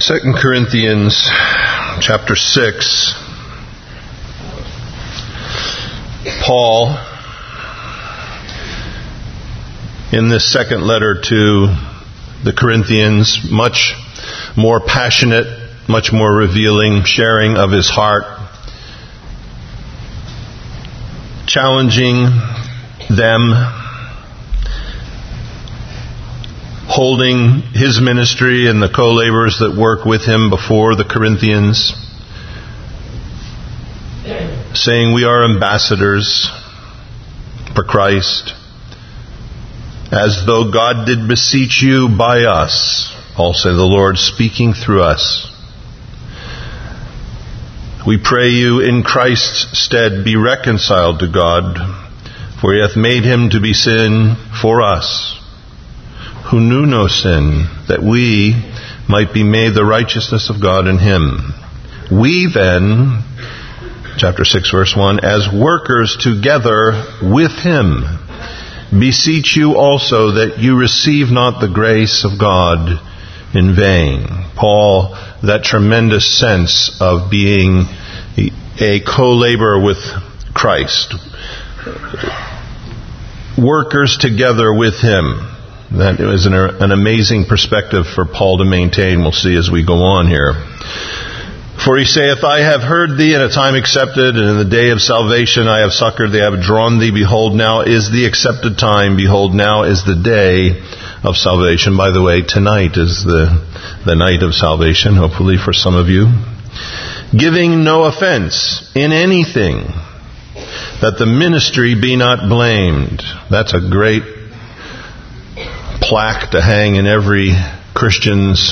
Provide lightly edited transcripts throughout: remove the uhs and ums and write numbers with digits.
2 Corinthians chapter 6, Paul, in this second letter to the Corinthians, much more passionate, much more revealing, sharing of his heart, challenging them, holding his ministry and the co-laborers that work with him before the Corinthians, saying we are ambassadors for Christ, as though God did beseech you by us, also the Lord speaking through us. We pray you in Christ's stead be reconciled to God, for he hath made him to be sin for us, who knew no sin, that we might be made the righteousness of God in him. We then, chapter 6 verse 1, as workers together with him, beseech you also that you receive not the grace of God in vain. Paul, that tremendous sense of being a co-laborer with Christ. Workers together with him. That is an amazing perspective for Paul to maintain. We'll see as we go on here. For he saith, I have heard thee in a time accepted, and in the day of salvation I have succored thee, I have drawn thee. Behold, now is the accepted time. Behold, now is the day of salvation. By the way, tonight is the night of salvation, hopefully for some of you. Giving no offense in anything, that the ministry be not blamed. That's a great plaque to hang in every Christian's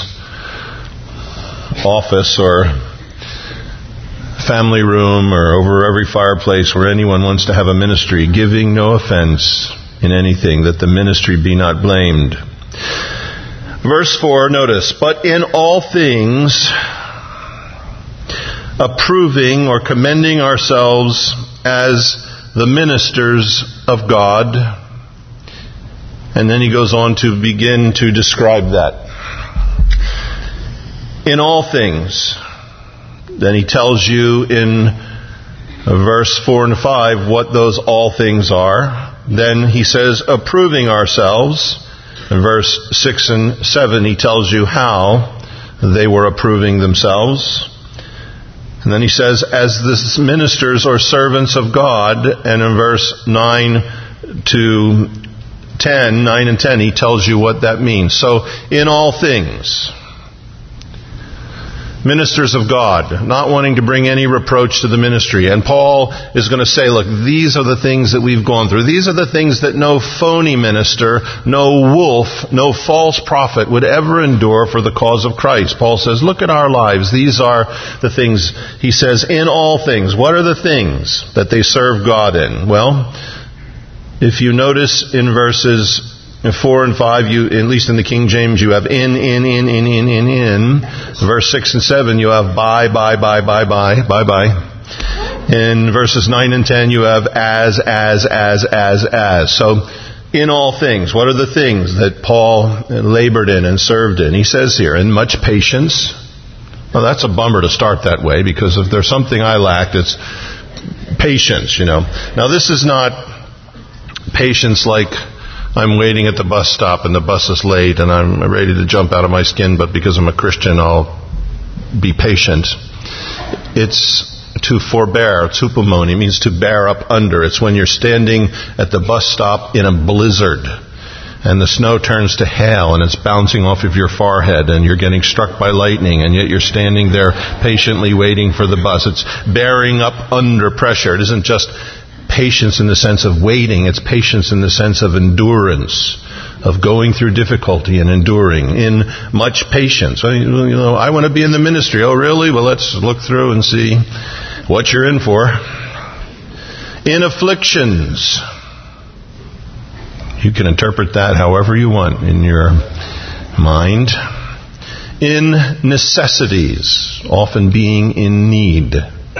office or family room or over every fireplace where anyone wants to have a ministry. Giving no offense in anything, that the ministry be not blamed. Verse 4, notice, but in all things approving or commending ourselves as the ministers of God. And then he goes on to begin to describe that. In all things. Then he tells you in verse 4 and 5 what those all things are. Then he says, approving ourselves. In verse 6 and 7 he tells you how they were approving themselves. And then he says, as the ministers or servants of God. And in verse 9 and 10, he tells you what that means. So, in all things, ministers of God, not wanting to bring any reproach to the ministry. And Paul is going to say, look, these are the things that we've gone through. These are the things that no phony minister, no wolf, no false prophet would ever endure for the cause of Christ. Paul says, look at our lives. These are the things, he says, in all things. What are the things that they serve God in? Well, if you notice in verses 4 and 5, you, at least in the King James, you have in. Verse 6 and 7, you have by. In verses 9 and 10, you have as. So, in all things, what are the things that Paul labored in and served in? He says here, in much patience. Well, that's a bummer to start that way, because if there's something I lacked, it's patience, Now, this is not patience like I'm waiting at the bus stop and the bus is late and I'm ready to jump out of my skin, but because I'm a Christian I'll be patient. It's to forbear. It's hupomone. It means to bear up under. It's when you're standing at the bus stop in a blizzard and the snow turns to hail and it's bouncing off of your forehead and you're getting struck by lightning and yet you're standing there patiently waiting for the bus. It's bearing up under pressure. It isn't just patience in the sense of waiting. It's patience in the sense of endurance, of going through difficulty and enduring in much patience. I want to be in the ministry. Oh, really? Well, let's look through and see what you're in for. In afflictions. You can interpret that however you want in your mind. In necessities, often being in need.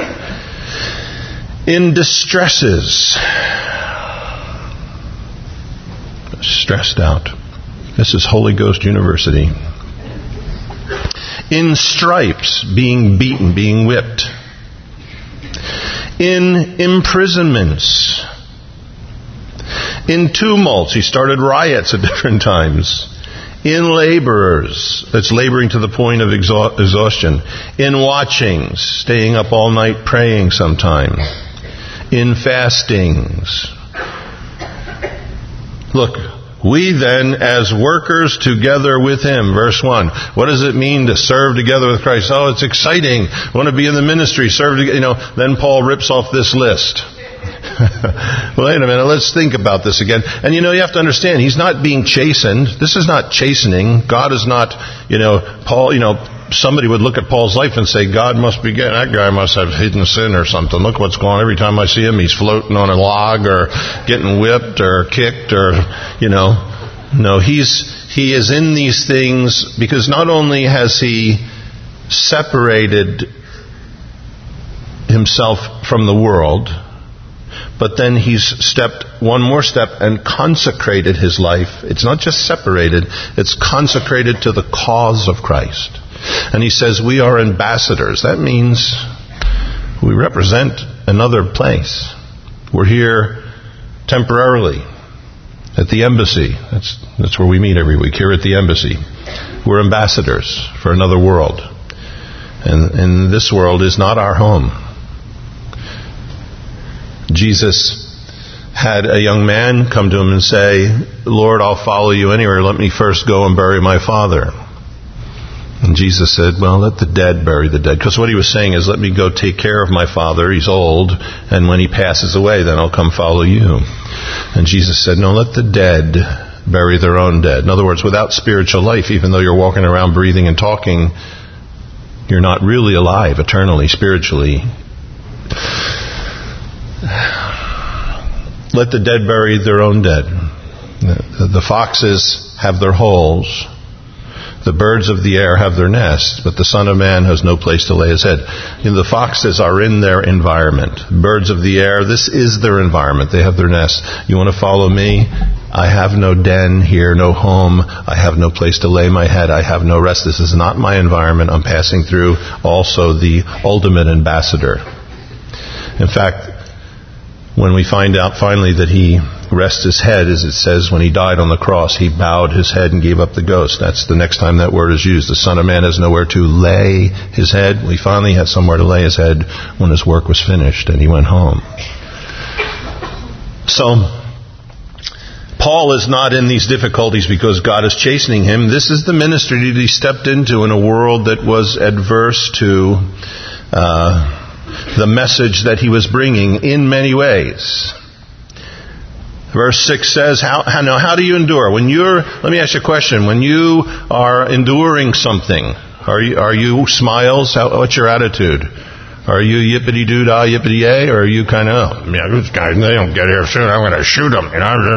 In distresses, stressed out. This is Holy Ghost University. In stripes, being beaten, being whipped. In imprisonments. In tumults. He started riots at different times. In laborers. That's laboring to the point of exhaustion. In watchings. Staying up all night praying sometime. In fastings. Look, we then, as workers together with Him, verse 1. What does it mean to serve together with Christ? Oh, it's exciting. I want to be in the ministry, serve together. Then Paul rips off this list. Wait a minute, let's think about this again. And you have to understand, he's not being chastened. This is not chastening. God is not, Paul, somebody would look at Paul's life and say, God must be getting, that guy must have hidden sin or something. Look what's going on. Every time I see him, he's floating on a log or getting whipped or kicked or, No, he is in these things because not only has he separated himself from the world, but then he's stepped one more step and consecrated his life. It's not just separated, it's consecrated to the cause of Christ. And he says we are ambassadors. That means we represent another place. We're here temporarily at the embassy. That's where we meet every week, here at the embassy. We're ambassadors for another world. And this world is not our home. Jesus had a young man come to him and say, Lord, I'll follow you anywhere. Let me first go and bury my father. And Jesus said, well, let the dead bury the dead. Because what he was saying is, let me go take care of my father. He's old. And when he passes away, then I'll come follow you. And Jesus said, no, let the dead bury their own dead. In other words, without spiritual life, even though you're walking around breathing and talking, you're not really alive eternally, spiritually. Let the dead bury their own dead. The foxes have their holes. The birds of the air have their nests, but the Son of Man has no place to lay his head. The foxes are in their environment. Birds of the air, this is their environment. They have their nests. You want to follow me? I have no den here, no home. I have no place to lay my head. I have no rest. This is not my environment. I'm passing through. Also the ultimate ambassador. In fact, when we find out finally that he rests his head, as it says, when he died on the cross, he bowed his head and gave up the ghost. That's the next time that word is used. The Son of Man has nowhere to lay his head. Well, he finally had somewhere to lay his head when his work was finished and he went home. So, Paul is not in these difficulties because God is chastening him. This is the ministry that he stepped into in a world that was adverse to the message that he was bringing in many ways. Verse 6 says, how do you endure? Let me ask you a question. When you are enduring something, are you smiles? What's your attitude? Are you yippity-doo-dah, yippity-yay? Or are you kind of, these guys, they don't get here soon, I'm going to shoot them.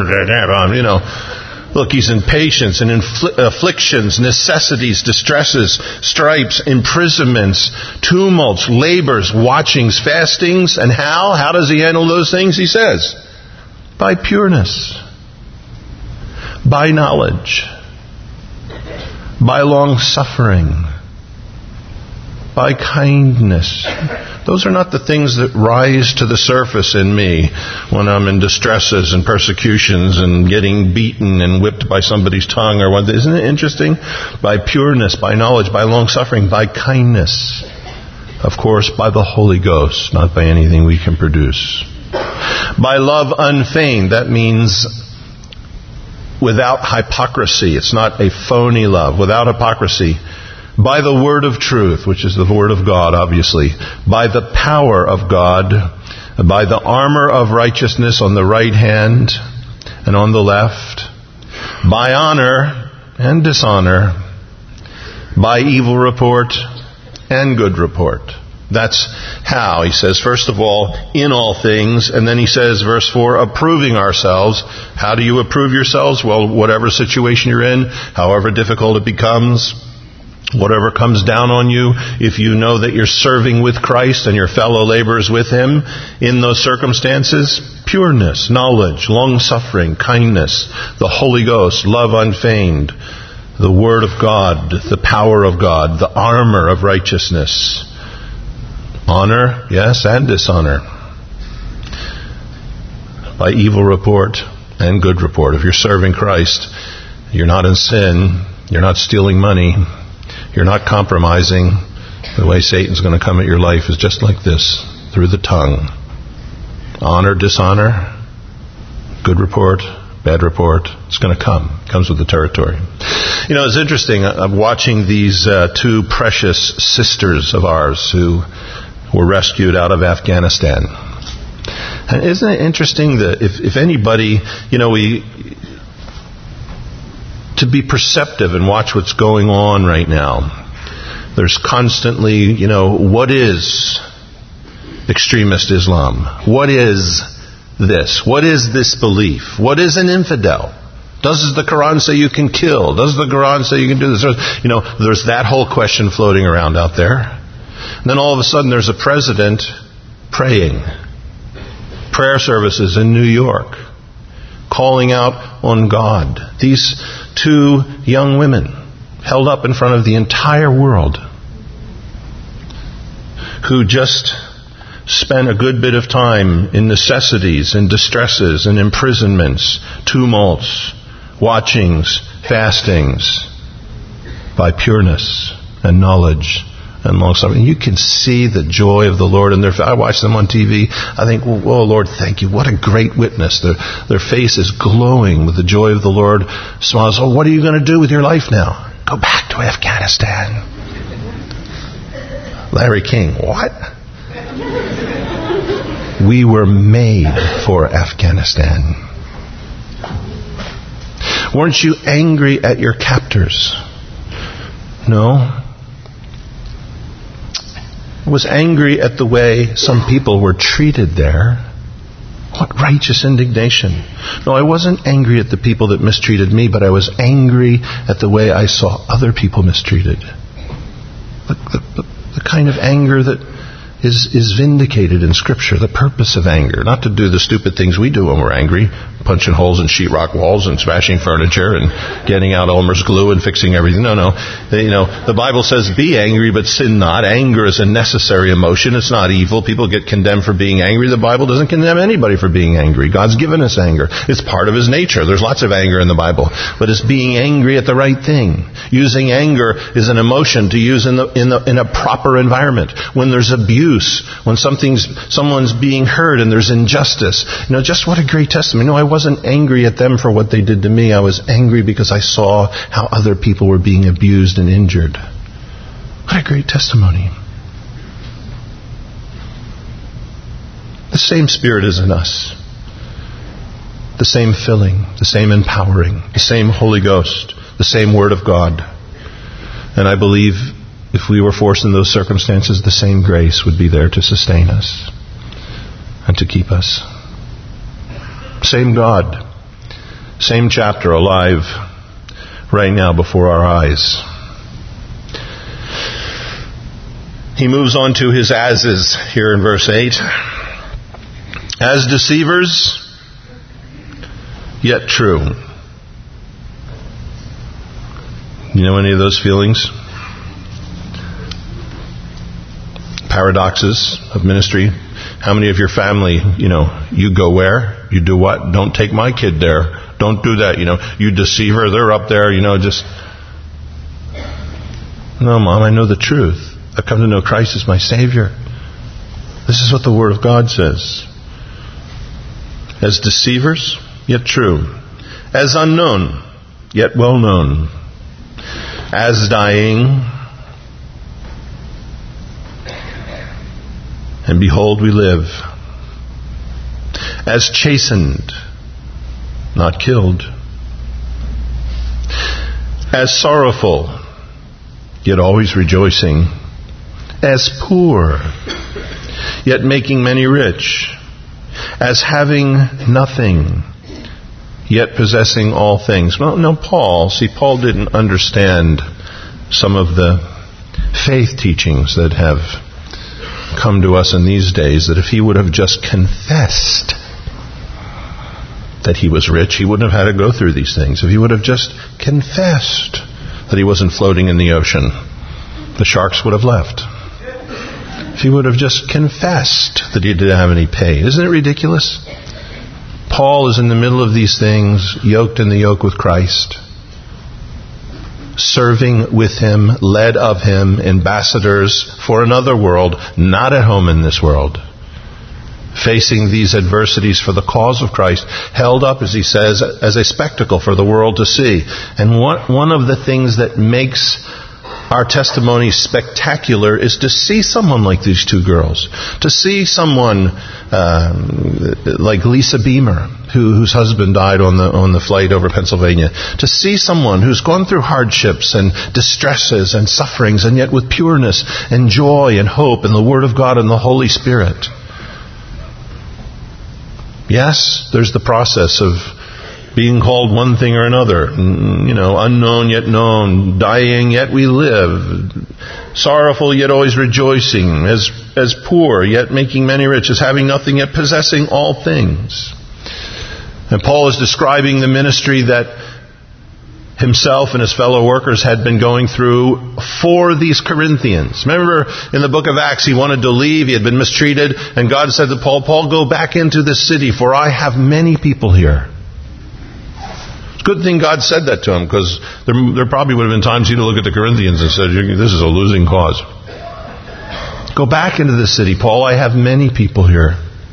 Look, he's in patience and afflictions, necessities, distresses, stripes, imprisonments, tumults, labors, watchings, fastings. And how? How does he handle those things? He says, by pureness, by knowledge, by long suffering, by kindness. Those are not the things that rise to the surface in me when I'm in distresses and persecutions and getting beaten and whipped by somebody's tongue or what. Isn't it interesting? By pureness, by knowledge, by long suffering, by kindness. Of course, by the Holy Ghost, not by anything we can produce. By love unfeigned, that means without hypocrisy. It's not a phony love, without hypocrisy. By the word of truth, which is the word of God, obviously. By the power of God. By the armor of righteousness on the right hand and on the left. By honor and dishonor. By evil report and good report. That's how. He says, first of all, in all things. And then he says, verse 4, approving ourselves. How do you approve yourselves? Well, whatever situation you're in, however difficult it becomes, whatever comes down on you, if you know that you're serving with Christ and your fellow laborers with Him in those circumstances, pureness, knowledge, long-suffering, kindness, the Holy Ghost, love unfeigned, the Word of God, the power of God, the armor of righteousness. Honor, yes, and dishonor. By evil report and good report. If you're serving Christ, you're not in sin, you're not stealing money, you're not compromising. The way Satan's going to come at your life is just like this, through the tongue. Honor, dishonor, good report, bad report. It's going to come. It comes with the territory. You know, it's interesting. I'm watching these two precious sisters of ours who were rescued out of Afghanistan. And isn't it interesting that if anybody, you know, to be perceptive and watch what's going on right now, there's constantly, you know, what is extremist Islam? What is this? What is this belief? What is an infidel? Does the Quran say you can kill? Does the Quran say you can do this? You know, there's that whole question floating around out there. And then all of a sudden there's a president praying. Prayer services in New York, calling out on God. These two young women held up in front of the entire world who just spent a good bit of time in necessities and distresses and imprisonments, tumults, watchings, fastings, by pureness and knowledge and long suffering. You can see the joy of the Lord in their face. I watch them on TV. I think, oh Lord, thank you. What a great witness. Their face is glowing with the joy of the Lord. Smiles. Oh, what are you going to do with your life now? Go back to Afghanistan. Larry King, what? We were made for Afghanistan. Weren't you angry at your captors? No. I was angry at the way some people were treated there. What righteous indignation. No, I wasn't angry at the people that mistreated me, but I was angry at the way I saw other people mistreated. The kind of anger that is vindicated in Scripture, the purpose of anger. Not to do the stupid things we do when we're angry, punching holes in sheetrock walls and smashing furniture and getting out Elmer's glue and fixing everything. No. The Bible says be angry but sin not. Anger is a necessary emotion. It's not evil. People get condemned for being angry. The Bible doesn't condemn anybody for being angry. God's given us anger. It's part of His nature. There's lots of anger in the Bible. But it's being angry at the right thing. Using anger is an emotion to use in a proper environment. When there's abuse, when someone's being hurt and there's injustice. Just what a great testimony. I wasn't angry at them for what they did to me. I was angry because I saw how other people were being abused and injured. What a great testimony. The same Spirit is in us. The same filling, the same empowering, the same Holy Ghost, the same Word of God. And I believe if we were forced in those circumstances, the same grace would be there to sustain us and to keep us. Same God, same chapter alive right now before our eyes. He moves on to his as's here in verse 8. As deceivers, yet true. You know any of those feelings? Paradoxes of ministry. How many of your family, you go where? You do what? Don't take my kid there. Don't do that. You deceiver. They're up there, just. No, Mom, I know the truth. I've come to know Christ as my Savior. This is what the Word of God says. As deceivers, yet true. As unknown, yet well known. As dying, and behold, we live. As chastened, not killed. As sorrowful, yet always rejoicing. As poor, yet making many rich. As having nothing, yet possessing all things. Well, no, Paul didn't understand some of the faith teachings that have come to us in these days, that if he would have just confessed that he was rich, he wouldn't have had to go through these things. If he would have just confessed that he wasn't floating in the ocean, the sharks would have left. If he would have just confessed that he didn't have any pain. Isn't it ridiculous? Paul is in the middle of these things, yoked in the yoke with Christ, serving with him, led of him, ambassadors for another world, not at home in this world, facing these adversities for the cause of Christ, held up, as he says, as a spectacle for the world to see. And one of the things that makes our testimony spectacular is to see someone like these two girls, to see someone like Lisa Beamer, whose husband died on the flight over Pennsylvania, to see someone who's gone through hardships and distresses and sufferings, and yet with pureness and joy and hope and the Word of God and the Holy Spirit. Yes, there's the process of being called one thing or another, unknown yet known, dying yet we live, sorrowful yet always rejoicing, as poor yet making many rich, as having nothing yet possessing all things. And Paul is describing the ministry that himself and his fellow workers had been going through for these Corinthians. Remember, in the book of Acts, he wanted to leave, he had been mistreated, and God said to Paul, go back into this city, for I have many people here. Good thing God said that to him, because there probably would have been times he'd look at the Corinthians and said, this is a losing cause. Go back into the city, Paul. I have many people here.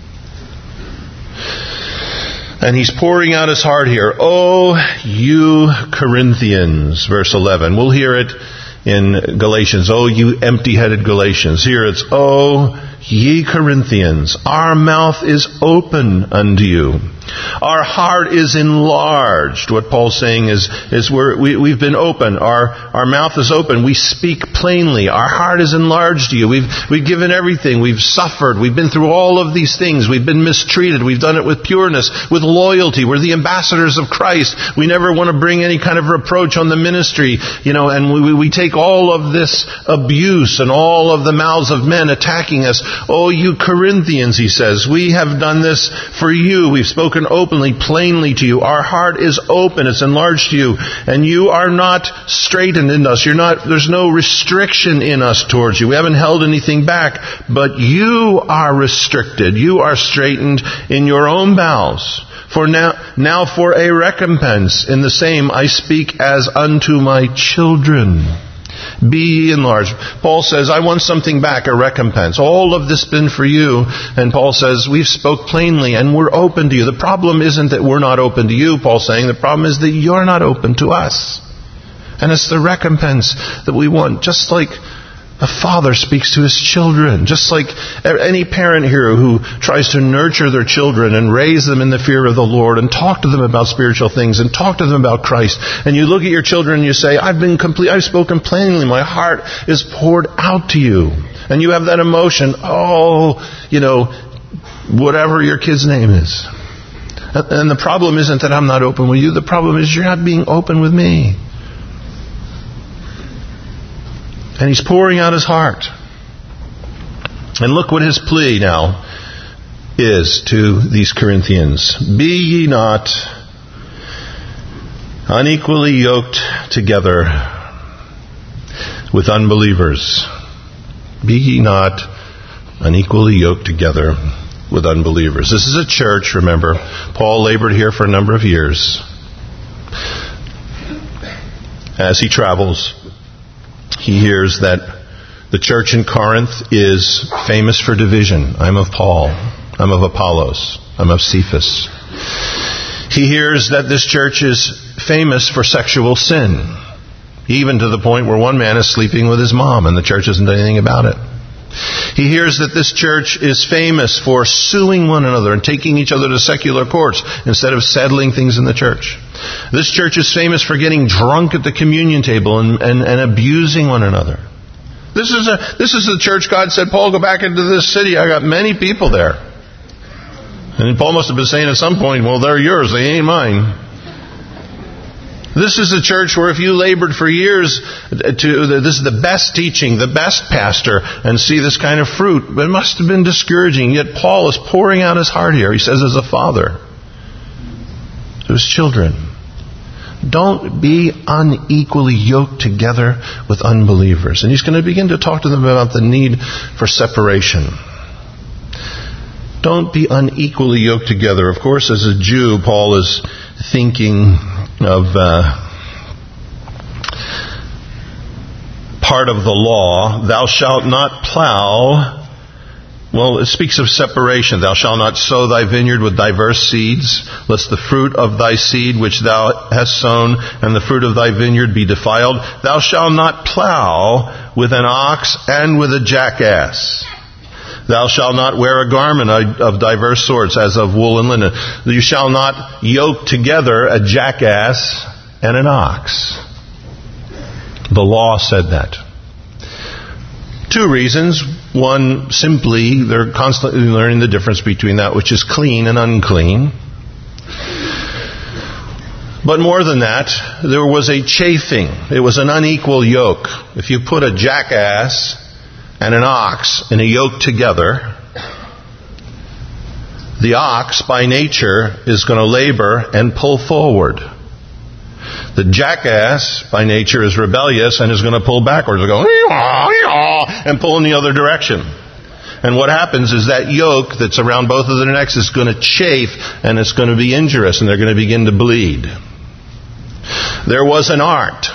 And he's pouring out his heart here. Oh, you Corinthians, verse 11. We'll hear it in Galatians. Oh, you empty-headed Galatians. Here it's, oh, ye Corinthians, our mouth is open unto you. Our heart is enlarged. What Paul's saying is we've been open. Our mouth is open. We speak plainly. Our heart is enlarged to you. We've given everything. We've suffered. We've been through all of these things. We've been mistreated. We've done it with pureness, with loyalty. We're the ambassadors of Christ. We never want to bring any kind of reproach on the ministry, and we take all of this abuse and all of the mouths of men attacking us. Oh, you Corinthians, he says, we have done this for you. We've spoken openly, plainly to you. Our heart is open. It's enlarged to you. And you are not straitened in us. There's no restriction in us towards you. We haven't held anything back. But you are restricted. You are straitened in your own bowels. For now for a recompense in the same I speak as unto my children. Be ye enlarged. Paul says, I want something back, a recompense. All of this been for you. And Paul says, we've spoke plainly and we're open to you. The problem isn't that we're not open to you, Paul's saying. The problem is that you're not open to us. And it's the recompense that we want. Just like a father speaks to his children. Just like any parent here who tries to nurture their children and raise them in the fear of the Lord and talk to them about spiritual things and talk to them about Christ. And you look at your children and you say, I've spoken plainly. My heart is poured out to you. And you have that emotion. Whatever your kid's name is. And the problem isn't that I'm not open with you. The problem is you're not being open with me. And he's pouring out his heart. And look what his plea now is to these Corinthians. Be ye not unequally yoked together with unbelievers. Be ye not unequally yoked together with unbelievers. This is a church, remember. Paul labored here for a number of years. As he travels, he hears that the church in Corinth is famous for division. I'm of Paul. I'm of Apollos. I'm of Cephas. He hears that this church is famous for sexual sin, even to the point where one man is sleeping with his mom and the church doesn't do anything about it. He hears that this church is famous for suing one another and taking each other to secular courts instead of settling things in the church. This church is famous for getting drunk at the communion table and abusing one another. This is the church God said, Paul, go back into this city. I got many people there. And Paul must have been saying at some point, well, they're yours, they ain't mine. This is a church where if you labored for years this is the best teaching, the best pastor, and see this kind of fruit. But it must have been discouraging. Yet Paul is pouring out his heart here. He says as a father to his children. Don't be unequally yoked together with unbelievers. And he's going to begin to talk to them about the need for separation. Don't be unequally yoked together. Of course, as a Jew, Paul is thinking of part of the law. Thou shalt not plow. Well, it speaks of separation. Thou shalt not sow thy vineyard with diverse seeds, lest the fruit of thy seed which thou hast sown and the fruit of thy vineyard be defiled. Thou shalt not plow with an ox and with a jackass. Thou shalt not wear a garment of diverse sorts, as of wool and linen. You shall not yoke together a jackass and an ox. The law said that. Two reasons. One, simply, they're constantly learning the difference between that which is clean and unclean. But more than that, there was a chafing. It was an unequal yoke. If you put a jackass and an ox in a yoke together, the ox, by nature, is going to labor and pull forward. The jackass, by nature, is rebellious and is going to pull backwards and go, and pull in the other direction. And what happens is that yoke that's around both of their necks is going to chafe and it's going to be injurious and they're going to begin to bleed. There was an art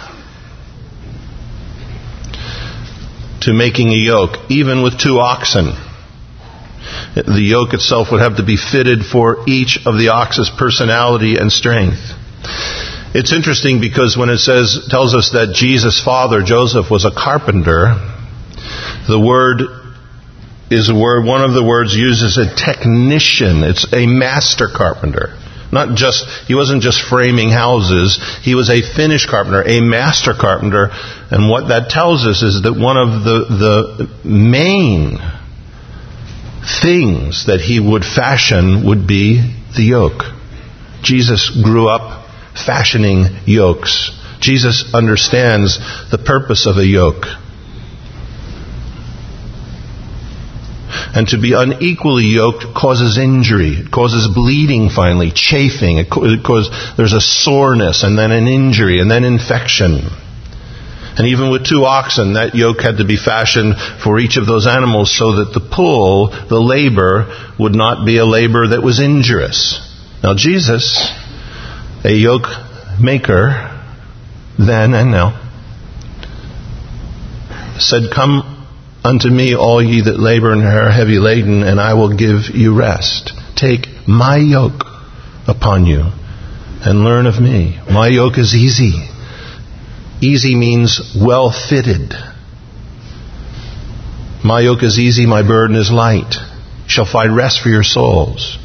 to making a yoke, even with two oxen. The yoke itself would have to be fitted for each of the ox's personality and strength. It's interesting because when it tells us that Jesus' father, Joseph, was a carpenter, the word is one of the words used as a technician. It's a master carpenter. He wasn't just framing houses. He was a finished carpenter, a master carpenter. And what that tells us is that one of the main things that he would fashion would be the yoke. Jesus grew up fashioning yokes. Jesus understands the purpose of a yoke. And to be unequally yoked causes injury. It causes bleeding finally, chafing. There's a soreness and then an injury and then infection. And even with two oxen, that yoke had to be fashioned for each of those animals so that the pull, the labor, would not be a labor that was injurious. Now Jesus, a yoke maker, then and now, said, Come unto me, all ye that labor and are heavy laden, and I will give you rest. Take my yoke upon you and learn of me. My yoke is easy. Easy means well fitted. My yoke is easy, my burden is light. You shall find rest for your souls.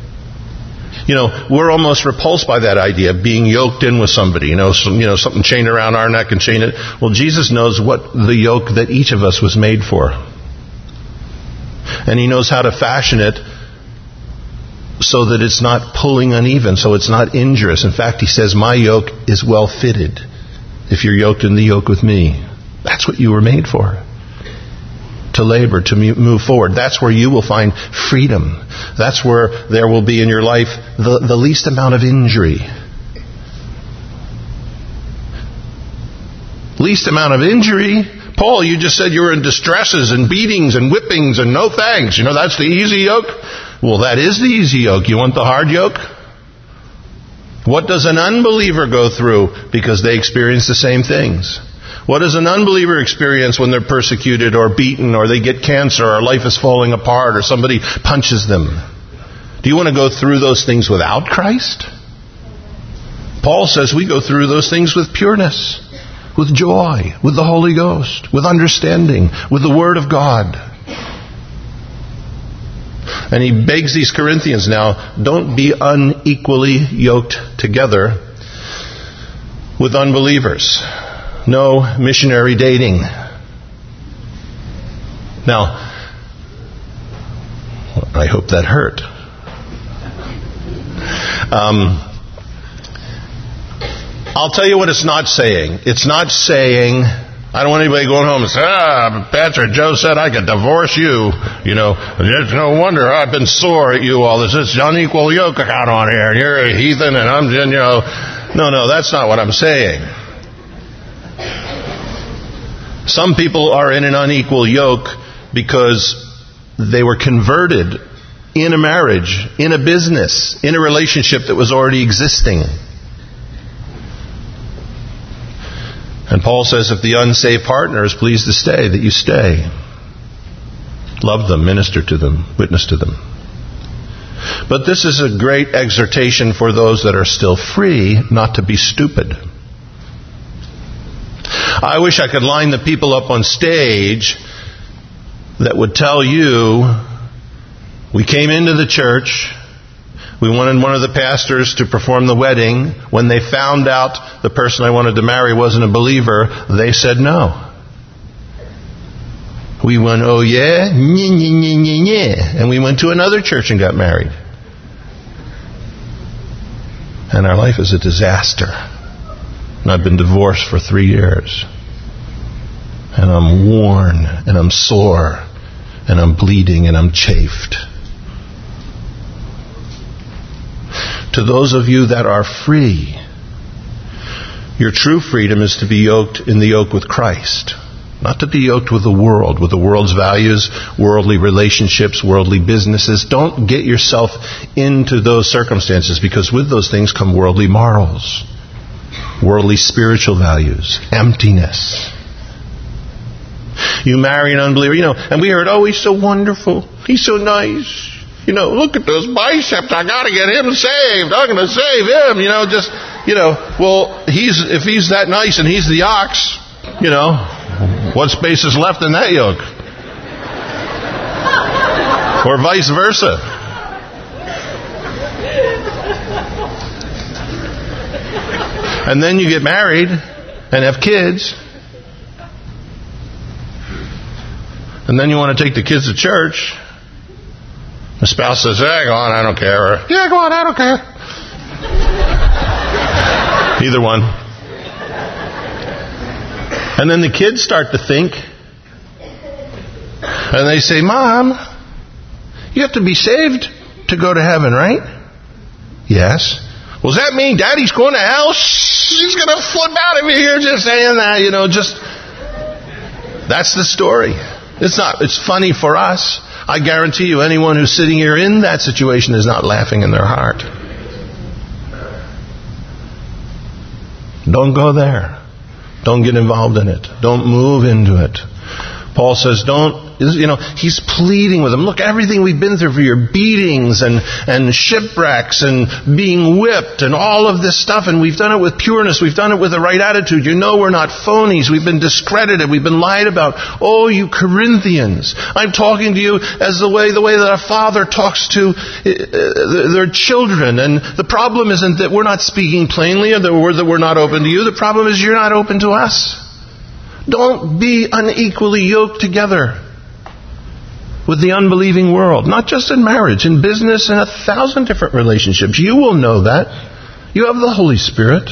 We're almost repulsed by that idea of being yoked in with somebody. Something chained around our neck and chain it. Well, Jesus knows what the yoke that each of us was made for. And He knows how to fashion it so that it's not pulling uneven, so it's not injurious. In fact, He says, my yoke is well fitted. If you're yoked in the yoke with me, that's what you were made for. To labor, to move forward. That's where you will find freedom. That's where there will be in your life the least amount of injury. Least amount of injury? Paul, you just said you were in distresses and beatings and whippings and no thanks. That's the easy yoke. Well, that is the easy yoke. You want the hard yoke? What does an unbeliever go through? Because they experience the same things. What does an unbeliever experience when they're persecuted or beaten or they get cancer or life is falling apart or somebody punches them? Do you want to go through those things without Christ? Paul says we go through those things with pureness, with joy, with the Holy Ghost, with understanding, with the Word of God. And he begs these Corinthians now, don't be unequally yoked together with unbelievers. No missionary dating. Now, I hope that hurt. I'll tell you what it's not saying. It's not saying, I don't want anybody going home and saying, Pastor Joe said I could divorce you. There's no wonder I've been sore at you all this. It's unequal yoke out on here. And you're a heathen and I'm, No, that's not what I'm saying. Some people are in an unequal yoke because they were converted in a marriage, in a business, in a relationship that was already existing. And Paul says if the unsaved partner is pleased to stay, that you stay. Love them, minister to them, witness to them. But this is a great exhortation for those that are still free not to be stupid. I wish I could line the people up on stage that would tell you, we came into the church, we wanted one of the pastors to perform the wedding. When they found out the person I wanted to marry wasn't a believer, they said no. We went, oh yeah? And we went to another church and got married. And our life is a disaster. And I've been divorced for 3 years. And I'm worn, and I'm sore, and I'm bleeding, and I'm chafed. To those of you that are free, your true freedom is to be yoked in the yoke with Christ. Not to be yoked with the world's values, worldly relationships, worldly businesses. Don't get yourself into those circumstances, because with those things come worldly morals, worldly spiritual values, emptiness. You marry an unbeliever, and we heard, oh, he's so wonderful, he's so nice. Look at those biceps, I gotta get him saved, I'm gonna save him, well, if he's that nice and he's the ox, what space is left in that yoke? Or vice versa. And then you get married and have kids. And then you want to take the kids to church. The spouse says, yeah, go on, I don't care. Or, yeah, go on, I don't care. Either one. And then the kids start to think. And they say, Mom, you have to be saved to go to heaven, right? Yes. Well, does that mean Daddy's going to hell? She's going to flip out of here just saying that, That's the story. It's funny for us. I guarantee you anyone who's sitting here in that situation is not laughing in their heart. Don't go there. Don't get involved in it. Don't move into it. Paul says, he's pleading with them. Look, everything we've been through for your beatings and shipwrecks and being whipped and all of this stuff, and we've done it with pureness. We've done it with the right attitude. We're not phonies. We've been discredited. We've been lied about. Oh, you Corinthians. I'm talking to you as the way that a father talks to their children. And the problem isn't that we're not speaking plainly or that we're not open to you. The problem is you're not open to us. Don't be unequally yoked together with the unbelieving world. Not just in marriage, in business, in 1,000 different relationships. You will know that. You have the Holy Spirit.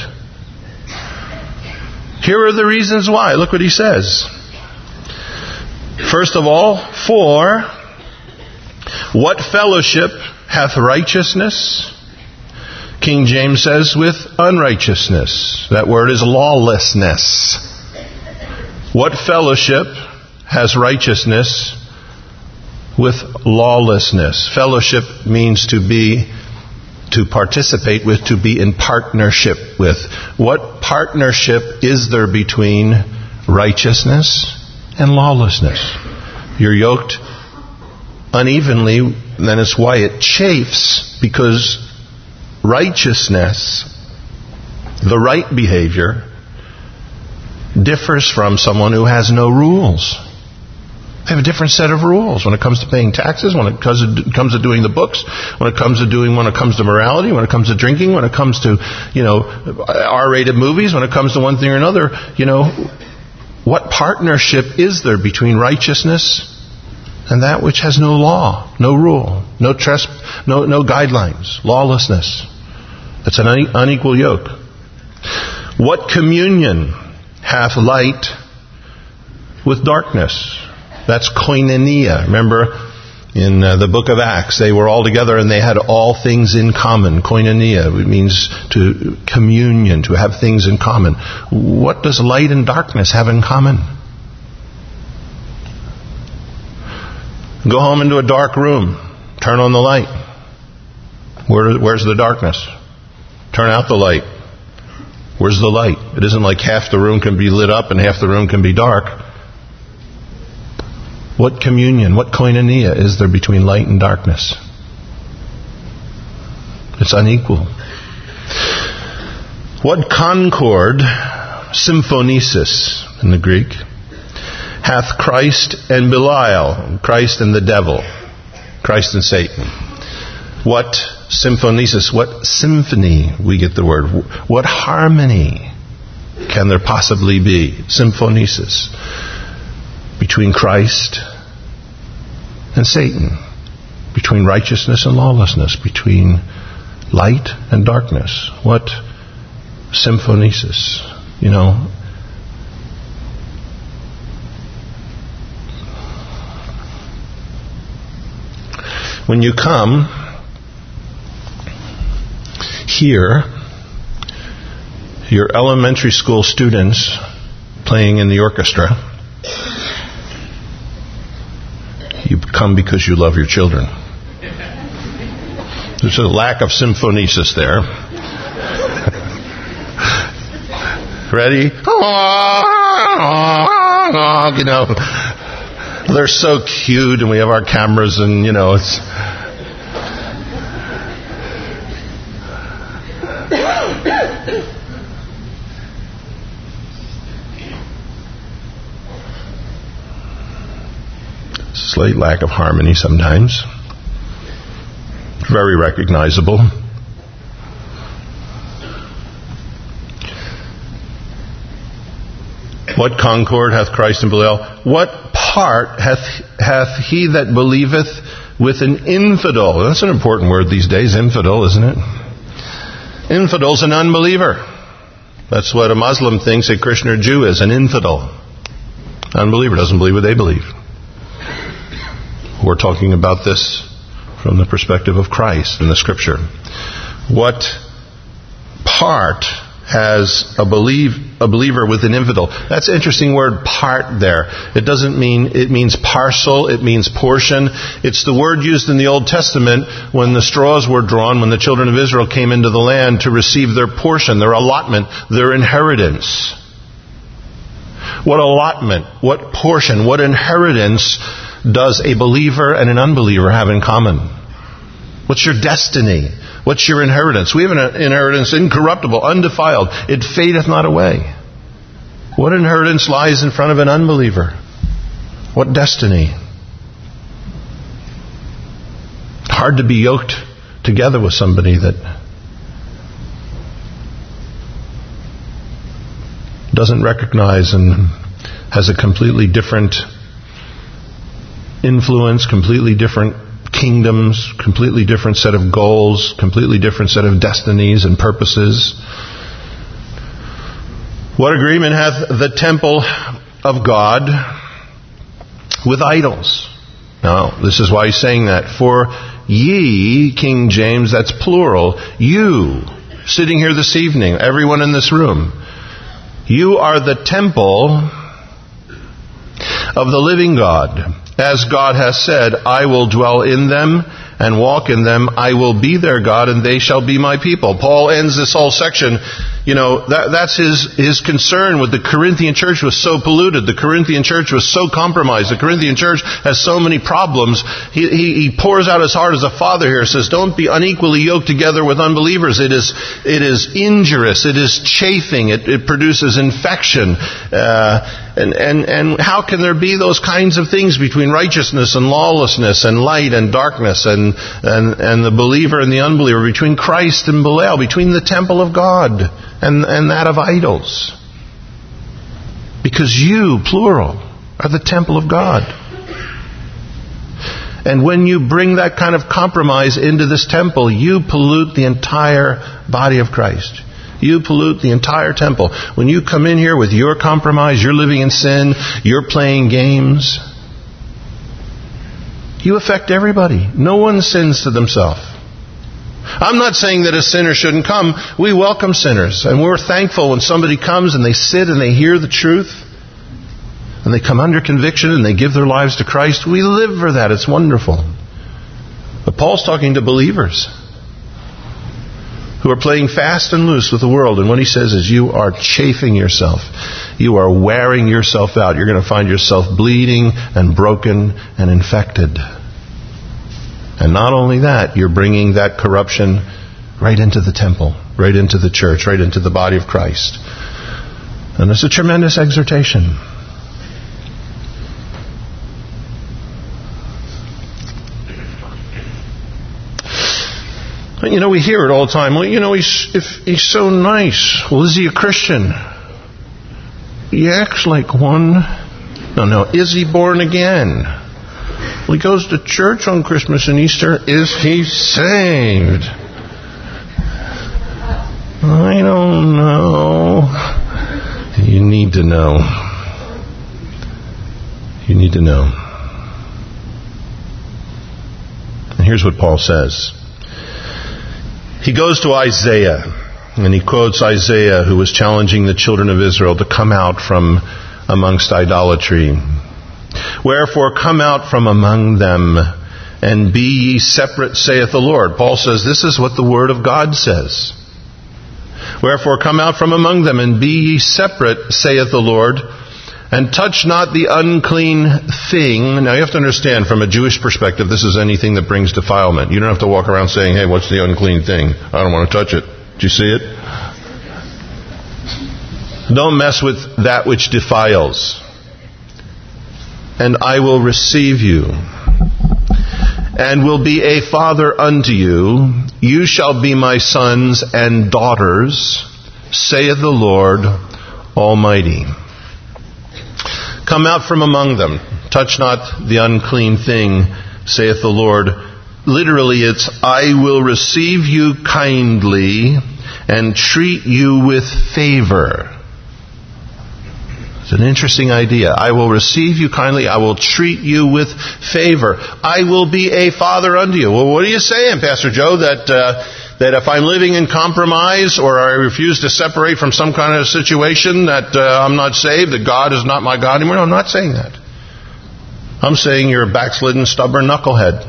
Here are the reasons why. Look what he says. First of all, for what fellowship hath righteousness? King James says with unrighteousness. That word is lawlessness. What fellowship has righteousness with lawlessness? Fellowship means to participate with, to be in partnership with. What partnership is there between righteousness and lawlessness? You're yoked unevenly, then it's why it chafes, because righteousness, the right behavior, differs from someone who has no rules. They have a different set of rules when it comes to paying taxes, when it comes to doing the books, when it comes to morality, when it comes to drinking, when it comes to, R-rated movies, when it comes to one thing or another. What partnership is there between righteousness and that which has no law, no rule, no guidelines, lawlessness? It's an unequal yoke. What communion hath light with darkness? That's koinonia. Remember, In the book of Acts, they were all together and they had all things in common. Koinonia, it means to communion, to have things in common. What does light and darkness have in common? Go home into a dark room. Turn on the light. Where's the darkness? Turn out the light. Where's the light? It isn't like half the room can be lit up and half the room can be dark. What communion, what koinonia is there between light and darkness? It's unequal. What concord, symphonesis in the Greek, hath Christ and Belial, Christ and the devil, Christ and Satan? What symphonesis, what symphony, we get the word, what harmony can there possibly be? Symphonesis between Christ and Satan, between righteousness and lawlessness, between light and darkness. What symphonesis, When you come here, your elementary school students playing in the orchestra, you come because you love your children. There's a lack of symphonesis there. Ready? They're so cute, and we have our cameras, and it's... Slight lack of harmony sometimes. Very recognizable. What concord hath Christ and Belial? What part hath he that believeth with an infidel? That's an important word these days, infidel, isn't it? Infidel's an unbeliever. That's what a Muslim thinks a Christian or Jew is, an infidel. Unbeliever doesn't believe what they believe. We're talking about this from the perspective of Christ in the Scripture. What part has a believer with an infidel? That's an interesting word, part there. It means parcel, it means portion. It's the word used in the Old Testament when the straws were drawn, when the children of Israel came into the land to receive their portion, their allotment, their inheritance. What allotment, what portion, what inheritance does a believer and an unbeliever have in common? What's your destiny? What's your inheritance? We have an inheritance incorruptible, undefiled. It fadeth not away. What inheritance lies in front of an unbeliever? What destiny? Hard to be yoked together with somebody that doesn't recognize and has a completely different influence, completely different kingdoms, completely different set of goals, completely different set of destinies and purposes. What agreement hath the temple of God with idols? Now, this is why he's saying that. For ye, King James, that's plural, you, sitting here this evening, everyone in this room, you are the temple of the living God. As God has said, I will dwell in them and walk in them. I will be their God and they shall be my people. Paul ends this whole section. That's his concern with the Corinthian church was so polluted. The Corinthian church was so compromised. The Corinthian church has so many problems. He pours out his heart as a father here. Says, don't be unequally yoked together with unbelievers. It is injurious. It is chafing. It produces infection. And how can there be those kinds of things between righteousness and lawlessness and light and darkness and the believer and the unbeliever, between Christ and Belial, between the temple of God and that of idols? Because you, plural, are the temple of God. And when you bring that kind of compromise into this temple, you pollute the entire body of Christ. You pollute the entire temple. When you come in here with your compromise, you're living in sin, you're playing games, You affect everybody. No one sins to themselves. I'm not saying that a sinner shouldn't come. We welcome sinners, and we're thankful when somebody comes and they sit and they hear the truth, and they come under conviction and they give their lives to Christ. We live for that. It's wonderful. But Paul's talking to believers who are playing fast and loose with the world. And what he says is, you are chafing yourself. You are wearing yourself out. You're going to find yourself bleeding and broken and infected. And not only that, you're bringing that corruption right into the temple, right into the church, right into the body of Christ. And it's a tremendous exhortation. You know, we hear it all the time. Well, you know, he's so nice. Well, is he a Christian? He acts like one. No. Is he born again? Well, he goes to church on Christmas and Easter. Is he saved? I don't know. You need to know. You need to know. And here's what Paul says. He goes to Isaiah, and he quotes Isaiah, who was challenging the children of Israel to come out from amongst idolatry. Wherefore come out from among them, and be ye separate, saith the Lord. Paul says this is what the Word of God says. Wherefore come out from among them, and be ye separate, saith the Lord, and touch not the unclean thing. Now you have to understand, from a Jewish perspective, this is anything that brings defilement. You don't have to walk around saying, hey, what's the unclean thing? I don't want to touch it. Do you see it? Don't mess with that which defiles. And I will receive you, and will be a father unto you. You shall be my sons and daughters, saith the Lord Almighty. Come out from among them. Touch not the unclean thing, saith the Lord. Literally, it's, I will receive you kindly and treat you with favor. It's an interesting idea. I will receive you kindly. I will treat you with favor. I will be a father unto you. Well, what are you saying, Pastor Joe? That if I'm living in compromise, or I refuse to separate from some kind of situation, that I'm not saved, that God is not my God anymore? No, I'm not saying that. I'm saying you're a backslidden, stubborn knucklehead.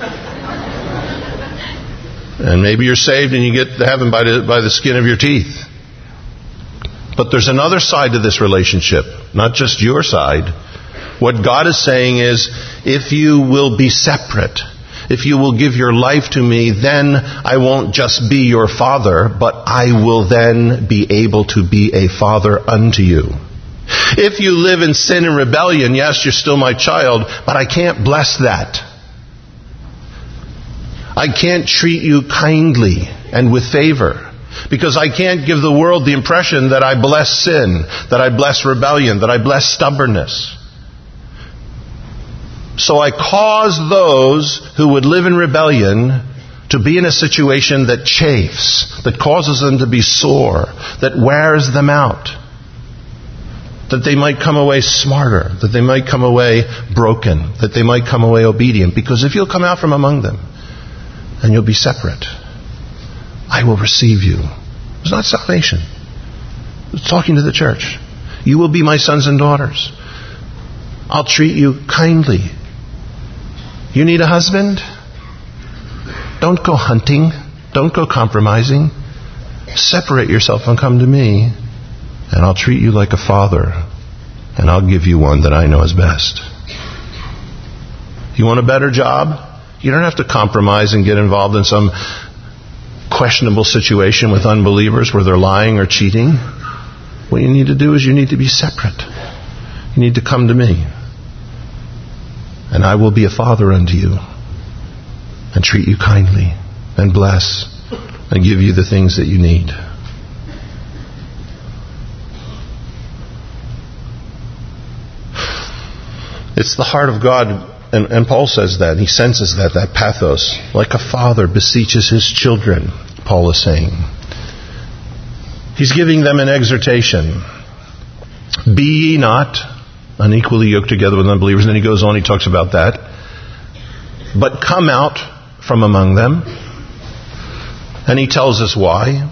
And maybe you're saved and you get to heaven by the skin of your teeth. But there's another side to this relationship, not just your side. What God is saying is, if you will be separate, if you will give your life to me, then I won't just be your father, but I will then be able to be a father unto you. If you live in sin and rebellion, yes, you're still my child, but I can't bless that. I can't treat you kindly and with favor, because I can't give the world the impression that I bless sin, that I bless rebellion, that I bless stubbornness. So I cause those who would live in rebellion to be in a situation that chafes, that causes them to be sore, that wears them out, that they might come away smarter, that they might come away broken, that they might come away obedient. Because if you'll come out from among them and you'll be separate, I will receive you. It's not salvation. It's talking to the church. You will be my sons and daughters. I'll treat you kindly. You need a husband? Don't go hunting. Don't go compromising. Separate yourself and come to me, and I'll treat you like a father, and I'll give you one that I know is best. You want a better job? You don't have to compromise and get involved in some questionable situation with unbelievers where they're lying or cheating. What you need to do is you need to be separate. You need to come to me, and I will be a father unto you, and treat you kindly, and bless, and give you the things that you need. It's the heart of God, and Paul says that. He senses that pathos. Like a father beseeches his children, Paul is saying. He's giving them an exhortation. Be ye not unequally yoked together with unbelievers. And then he goes on, he talks about that. but come out from among them. And he tells us why.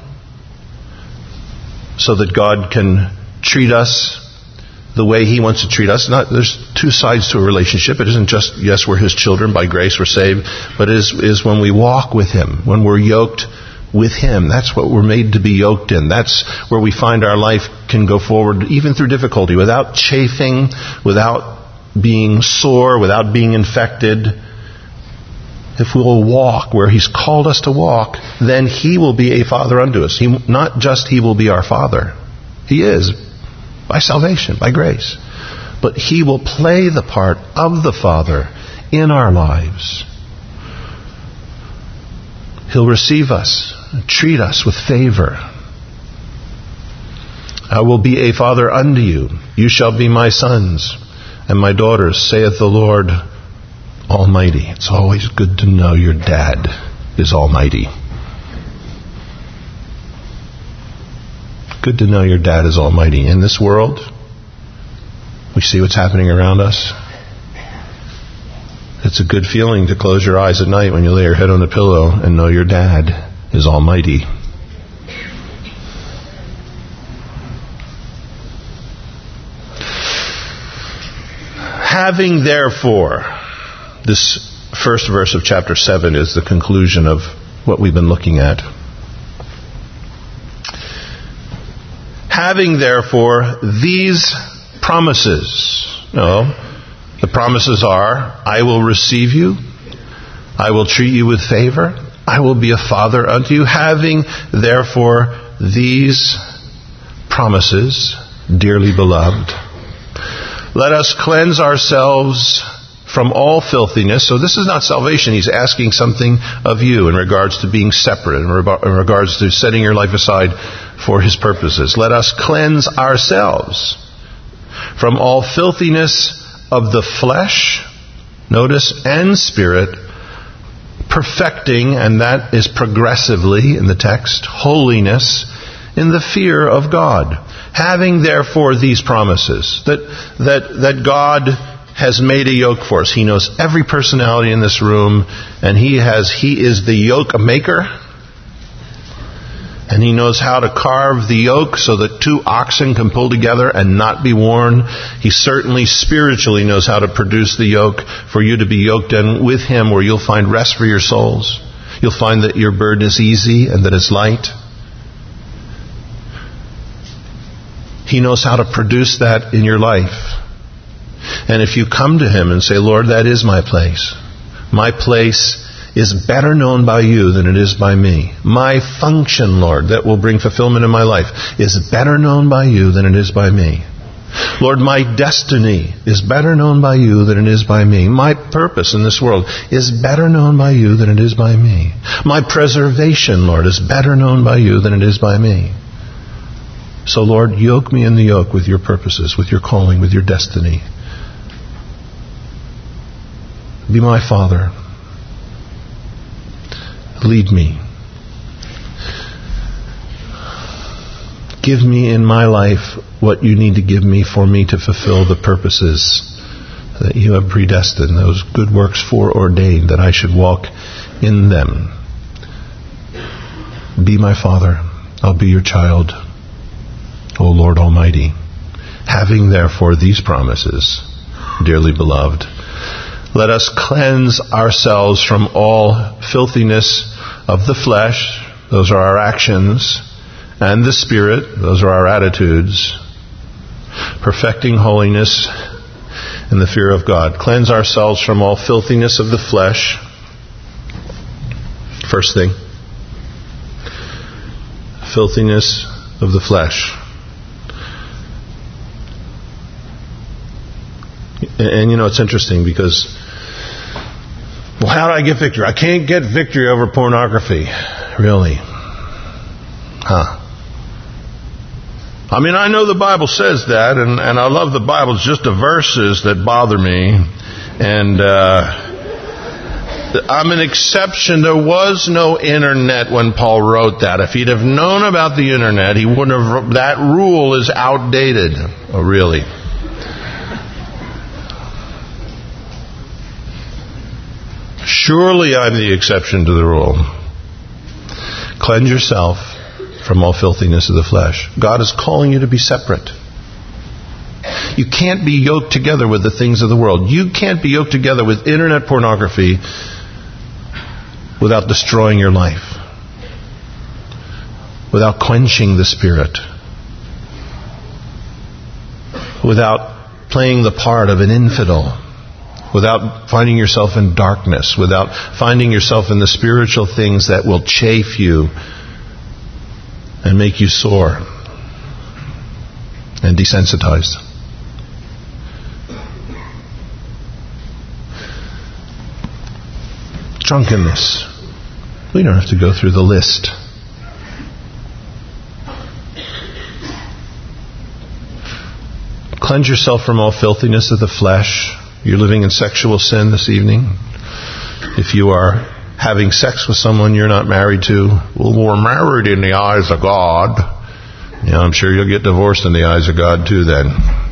So that God can treat us the way he wants to treat us. There's two sides to a relationship. It isn't just, yes, we're his children, by grace we're saved, but it is when we walk with him, when we're yoked with him. That's what we're made to be yoked in. That's where we find our life can go forward, even through difficulty, without chafing, without being sore, without being infected. If we will walk where he's called us to walk, then he will be a father unto us. Not just he will be our father. He is, by salvation, by grace. But he will play the part of the father in our lives. He'll receive us, treat us with favor. I will be a father unto you. You shall be my sons and my daughters, saith the Lord Almighty. It's always good to know your dad is almighty. Good to know your dad is almighty. In this world, we see what's happening around us. It's a good feeling to close your eyes at night when you lay your head on the pillow and know your dad is almighty. Having therefore, this first verse of chapter 7 is the conclusion of what we've been looking at. Having therefore these promises. The promises are, I will receive you, I will treat you with favor, I will be a father unto you. Having therefore these promises, dearly beloved, let us cleanse ourselves from all filthiness. So this is not salvation. He's asking something of you in regards to being separate, in regards to setting your life aside for his purposes. Let us cleanse ourselves from all filthiness of the flesh, notice, and spirit, perfecting, and that is progressively in the text, holiness in the fear of God. Having therefore these promises, that God has made a yoke for us. He knows every personality in this room, and He is the yoke maker. And He knows how to carve the yoke so that two oxen can pull together and not be worn. He certainly spiritually knows how to produce the yoke for you to be yoked in with Him, where you'll find rest for your souls. You'll find that your burden is easy and that it's light. He knows how to produce that in your life. And if you come to Him and say, Lord, that is my place. My place is better known by you than it is by me. My function, Lord, that will bring fulfillment in my life is better known by you than it is by me. Lord, my destiny is better known by you than it is by me. My purpose in this world is better known by you than it is by me. My preservation, Lord, is better known by you than it is by me. So, Lord, yoke me in the yoke with your purposes, with your calling, with your destiny. Be my Father. Lead me. Give me in my life what you need to give me for me to fulfill the purposes that you have predestined, those good works foreordained, that I should walk in them. Be my Father. I'll be your child, O Lord Almighty. Having therefore these promises, dearly beloved, let us cleanse ourselves from all filthiness of the flesh, those are our actions, and the spirit, those are our attitudes, perfecting holiness in the fear of God. Cleanse ourselves from all filthiness of the flesh. First thing, filthiness of the flesh. And you know, it's interesting because, well, how do I get victory? I can't get victory over pornography. Really? I mean, I know the Bible says that, and I love the Bible. It's just the verses that bother me. And I'm an exception. There was no internet when Paul wrote that. If he'd have known about the internet, he wouldn't have. That rule is outdated. Oh, really? Surely I'm the exception to the rule. Cleanse yourself from all filthiness of the flesh. God is calling you to be separate. You can't be yoked together with the things of the world. You can't be yoked together with internet pornography without destroying your life, without quenching the Spirit, without playing the part of an infidel, without finding yourself in darkness, without finding yourself in the spiritual things that will chafe you and make you sore and desensitized. Drunkenness. We don't have to go through the list. Cleanse yourself from all filthiness of the flesh. You're living in sexual sin this evening. If you are having sex with someone you're not married to, well, we're married in the eyes of God. Yeah, I'm sure you'll get divorced in the eyes of God too then.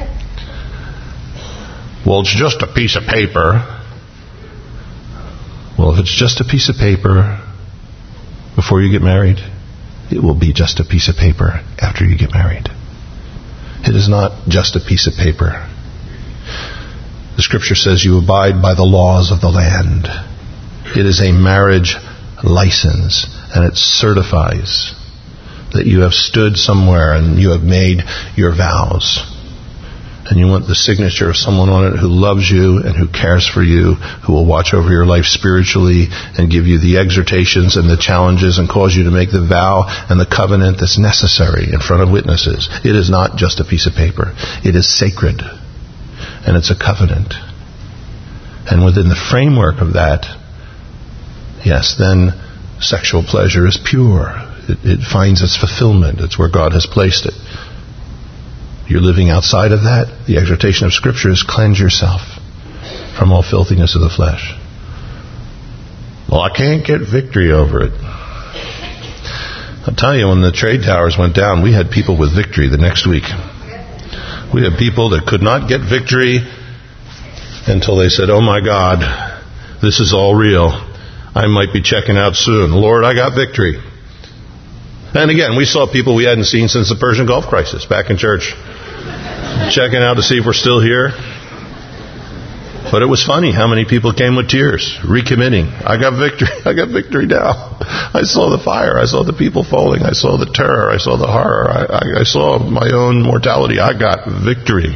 Well, it's just a piece of paper. Well, if it's just a piece of paper before you get married, it will be just a piece of paper after you get married. It is not just a piece of paper. The Scripture says you abide by the laws of the land. It is a marriage license, and it certifies that you have stood somewhere and you have made your vows. And you want the signature of someone on it who loves you and who cares for you, who will watch over your life spiritually and give you the exhortations and the challenges and cause you to make the vow and the covenant that's necessary in front of witnesses. It is not just a piece of paper. It is sacred. And it's a covenant. And within the framework of that, yes, then sexual pleasure is pure. It finds its fulfillment. It's where God has placed it. You're living outside of that. The exhortation of Scripture is cleanse yourself from all filthiness of the flesh. Well, I can't get victory over it. I'll tell you, when the trade towers went down, we had people with victory the next week. We had people that could not get victory until they said, oh my God, this is all real. I might be checking out soon. Lord, I got victory. And again, we saw people we hadn't seen since the Persian Gulf crisis back in church, checking out to see if we're still here. But it was funny how many people came with tears, recommitting. I got victory. I got victory now. I saw the fire. I saw the people falling. I saw the terror. I saw the horror. I saw my own mortality. I got victory.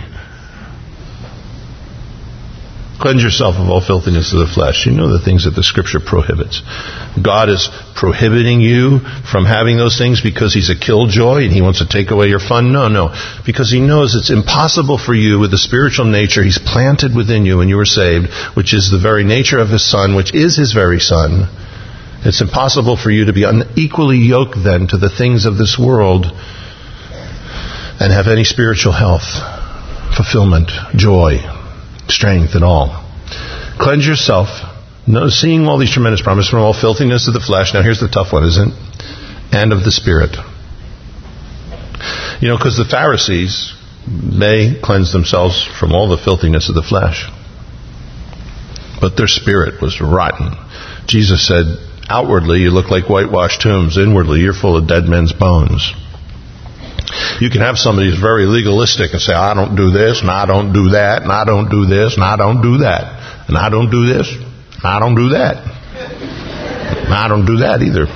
Cleanse yourself of all filthiness of the flesh. You know the things that the Scripture prohibits. God is prohibiting you from having those things because He's a killjoy and He wants to take away your fun? No. Because He knows it's impossible for you with the spiritual nature He's planted within you when you were saved, which is the very nature of His Son, which is His very Son. It's impossible for you to be unequally yoked then to the things of this world and have any spiritual health, fulfillment, joy, strength at all. Cleanse yourself, seeing all these tremendous promises, from all filthiness of the flesh. Now here's the tough one, isn't it? And of the Spirit. You know, because the Pharisees, they cleansed themselves from all the filthiness of the flesh. But their spirit was rotten. Jesus said, outwardly you look like whitewashed tombs. Inwardly you're full of dead men's bones. You can have somebody who's very legalistic and say, I don't do this, and I don't do that, and I don't do this, and I don't do that, and I don't do this, and I don't do that, and I don't do that either.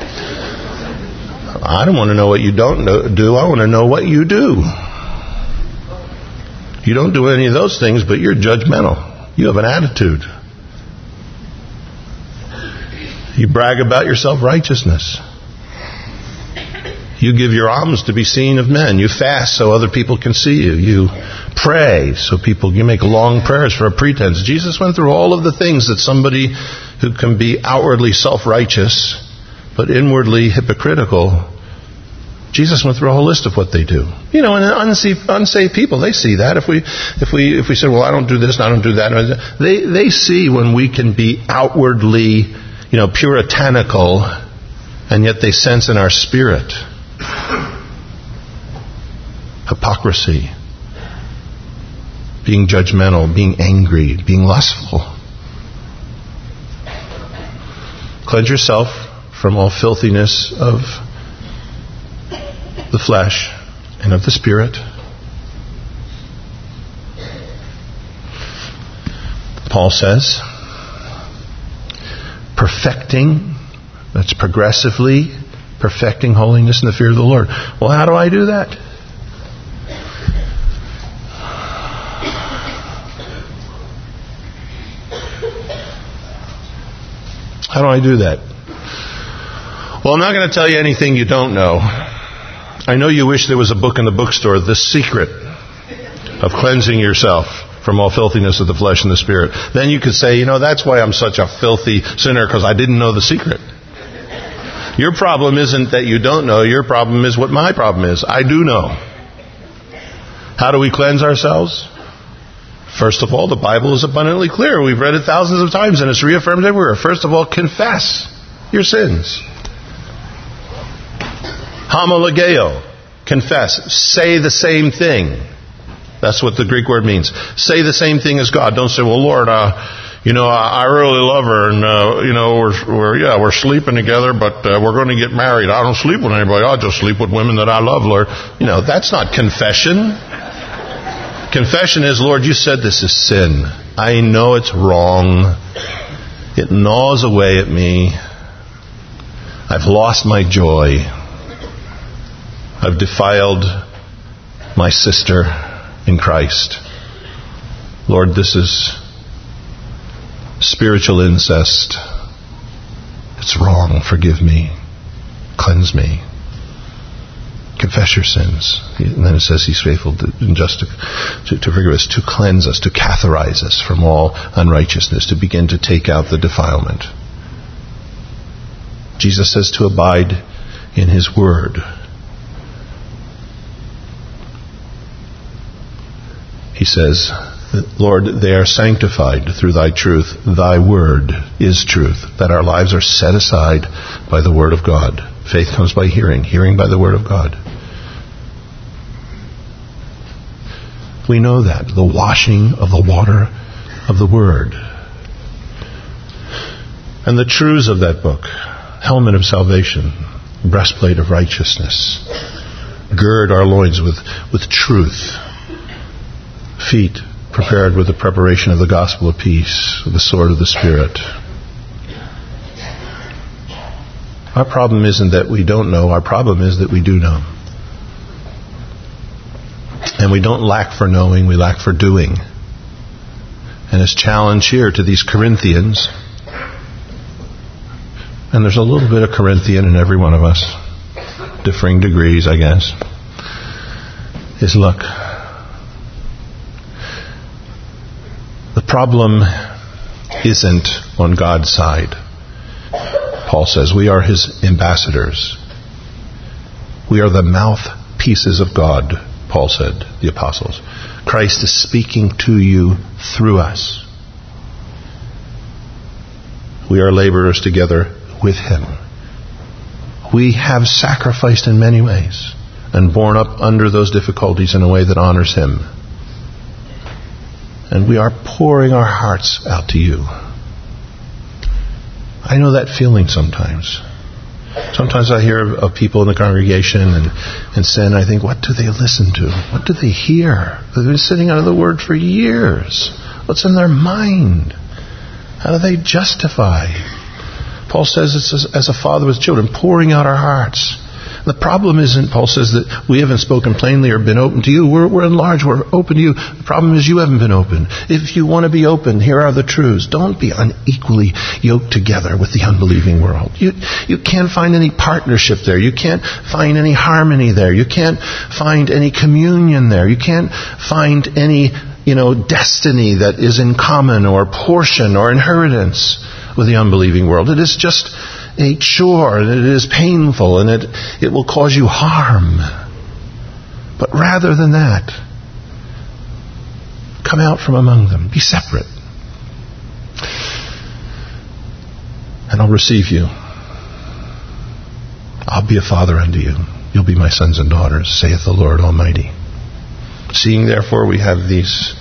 I don't want to know what you don't do. I want to know what you do. You don't do any of those things, but you're judgmental. You have an attitude. You brag about your self-righteousness. You give your alms to be seen of men. You fast so other people can see you. You pray so you make long prayers for a pretense. Jesus went through all of the things that somebody who can be outwardly self-righteous but inwardly hypocritical, Jesus went through a whole list of what they do. You know, and unsaved people, they see that. If we say, well, I don't do this and I don't do that, they see when we can be outwardly, puritanical, and yet they sense in our spirit hypocrisy, being judgmental, being angry, being lustful. Cleanse yourself from all filthiness of the flesh and of the spirit. Paul says, perfecting, that's progressively perfecting holiness in the fear of the Lord. Well, how do I do that? How do I do that? Well, I'm not going to tell you anything you don't know. I know you wish there was a book in the bookstore, The Secret of Cleansing Yourself from all filthiness of the flesh and the spirit. Then you could say, that's why I'm such a filthy sinner, because I didn't know the secret. Your problem isn't that you don't know. Your problem is what my problem is. I do know. How do we cleanse ourselves? First of all, the Bible is abundantly clear. We've read it thousands of times and it's reaffirmed everywhere. First of all, confess your sins. Homologeo. Confess. Say the same thing. That's what the Greek word means. Say the same thing as God. Don't say, well, Lord, I really love her, and we're sleeping together, but we're going to get married. I don't sleep with anybody. I'll just sleep with women that I love, Lord. That's not confession. Confession is, Lord, you said this is sin. I know it's wrong. It gnaws away at me. I've lost my joy. I've defiled my sister in Christ. Lord, this is spiritual incest. It's wrong. Forgive me. Cleanse me. Confess your sins. And then it says He's faithful and just to forgive us, to cleanse us, to catharize us from all unrighteousness, to begin to take out the defilement. Jesus says to abide in His Word. He says, Lord, they are sanctified through Thy truth. Thy Word is truth. That our lives are set aside by the Word of God. Faith comes by hearing, hearing by the Word of God. We know that. The washing of the water of the Word. And the truths of that book. Helmet of salvation. Breastplate of righteousness. Gird our loins with truth. Feet prepared with the preparation of the gospel of peace, with the sword of the Spirit. Our problem isn't that we don't know. Our problem is that we do know. And we don't lack for knowing, we lack for doing. And His challenge here to these Corinthians, and there's a little bit of Corinthian in every one of us, differing degrees, I guess, is look, the problem isn't on God's side. Paul says we are His ambassadors. We are the mouthpieces of God, Paul said, the apostles. Christ is speaking to you through us. We are laborers together with Him. We have sacrificed in many ways and borne up under those difficulties in a way that honors Him. And we are pouring our hearts out to you. I know that feeling sometimes. Sometimes I hear of people in the congregation and sin. I think, what do they listen to? What do they hear? They've been sitting under the Word for years. What's in their mind? How do they justify? Paul says it's as a father with children, pouring out our hearts. The problem isn't, Paul says, that we haven't spoken plainly or been open to you. We're enlarged. We're open to you. The problem is you haven't been open. If you want to be open, here are the truths. Don't be unequally yoked together with the unbelieving world. You can't find any partnership there. You can't find any harmony there. You can't find any communion there. You can't find any, destiny that is in common or portion or inheritance with the unbelieving world. It is just a chore, and it is painful, and it will cause you harm. But rather than that, come out from among them. Be separate. And I'll receive you. I'll be a father unto you. You'll be my sons and daughters, saith the Lord Almighty. Seeing, therefore, we have these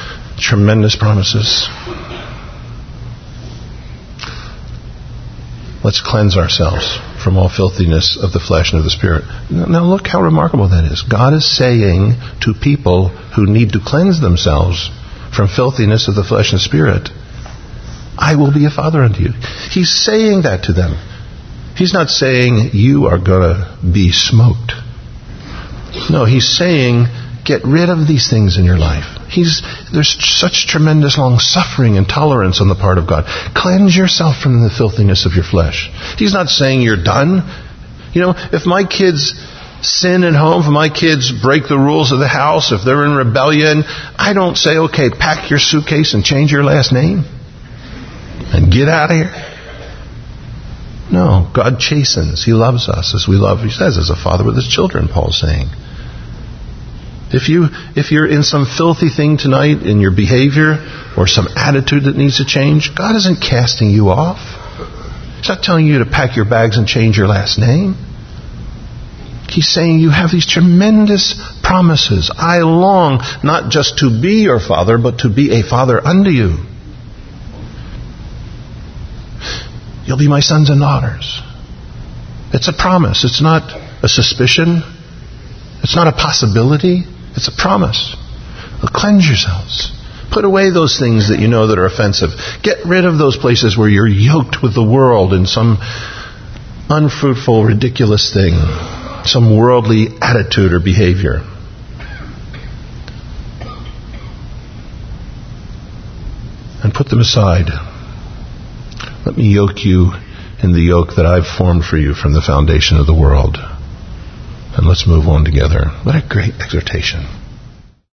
tremendous promises. Let's cleanse ourselves from all filthiness of the flesh and of the spirit. Now look how remarkable that is. God is saying to people who need to cleanse themselves from filthiness of the flesh and spirit, I will be a father unto you. He's saying that to them. He's not saying you are going to be smoked. No, he's saying get rid of these things in your life. There's such tremendous long suffering and tolerance on the part of God. Cleanse yourself from the filthiness of your flesh. He's not saying you're done. You know, if my kids sin at home, if my kids break the rules of the house, if they're in rebellion, I don't say, okay, pack your suitcase and change your last name and get out of here. No, God chastens. He loves us as we love, he says, as a father with his children, Paul's saying. If you're in some filthy thing tonight in your behavior or some attitude that needs to change, God isn't casting you off. He's not telling you to pack your bags and change your last name. He's saying you have these tremendous promises. I long not just to be your father, but to be a father unto you. You'll be my sons and daughters. It's a promise. It's not a suspicion. It's not a possibility. It's a promise. Well, cleanse yourselves. Put away those things that you know that are offensive. Get rid of those places where you're yoked with the world in some unfruitful, ridiculous thing, some worldly attitude or behavior. And put them aside. Let me yoke you in the yoke that I've formed for you from the foundation of the world. And let's move on together. What a great exhortation.